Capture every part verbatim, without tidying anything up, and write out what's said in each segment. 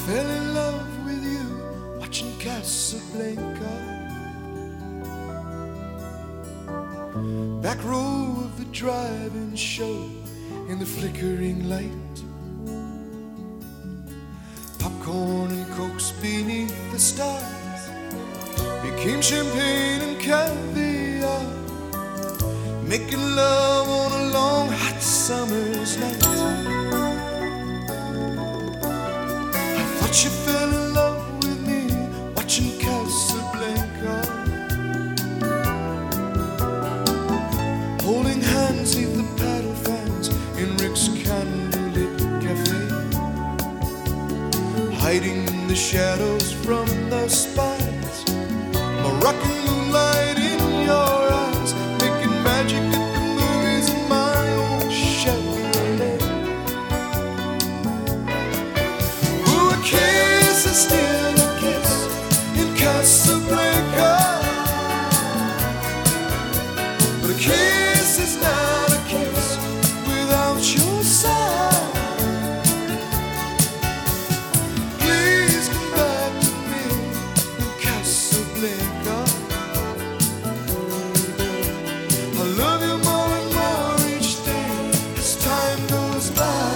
fell in love with you watching Casablanca. Back row of the drive-in show in the flickering light. Popcorn and cokes beneath the stars became champagne and caviar. Making love on a long hot summer's night. I thought you fell in love with me watching Casablanca. Holding hands neath the paddle fans in Rick's candlelit cafe. Hiding in the shadows from the spies. Moroccan moonlight in your eyes. Making magic at the movies in my own Chevrolet. Ooh, a kiss is still a kiss in Casablanca. But a kiss is not a kiss without your side. Please come back to me in Casablanca. I love you more and more each day as time goes by.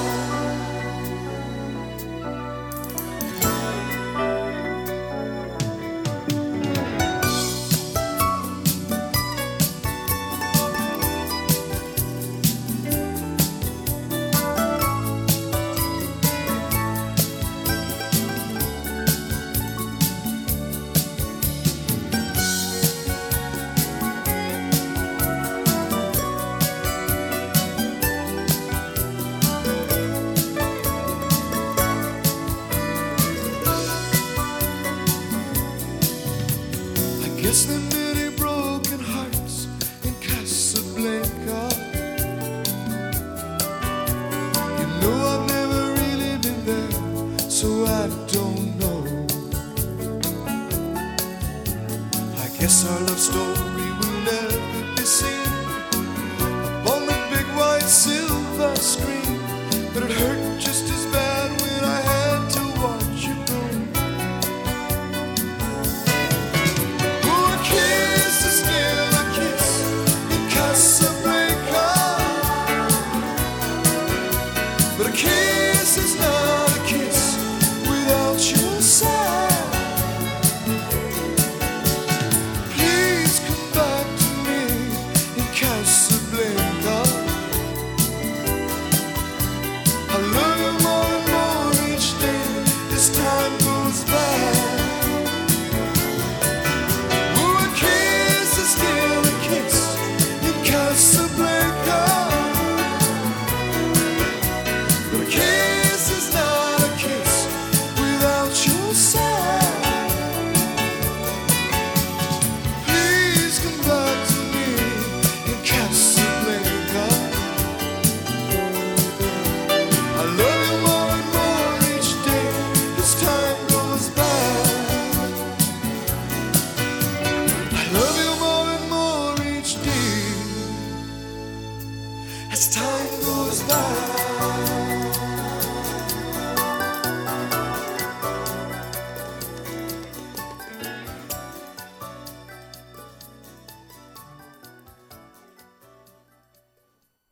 Guess there are many broken hearts in Casablanca. You know I've never really been there, so I don't know. I guess our love story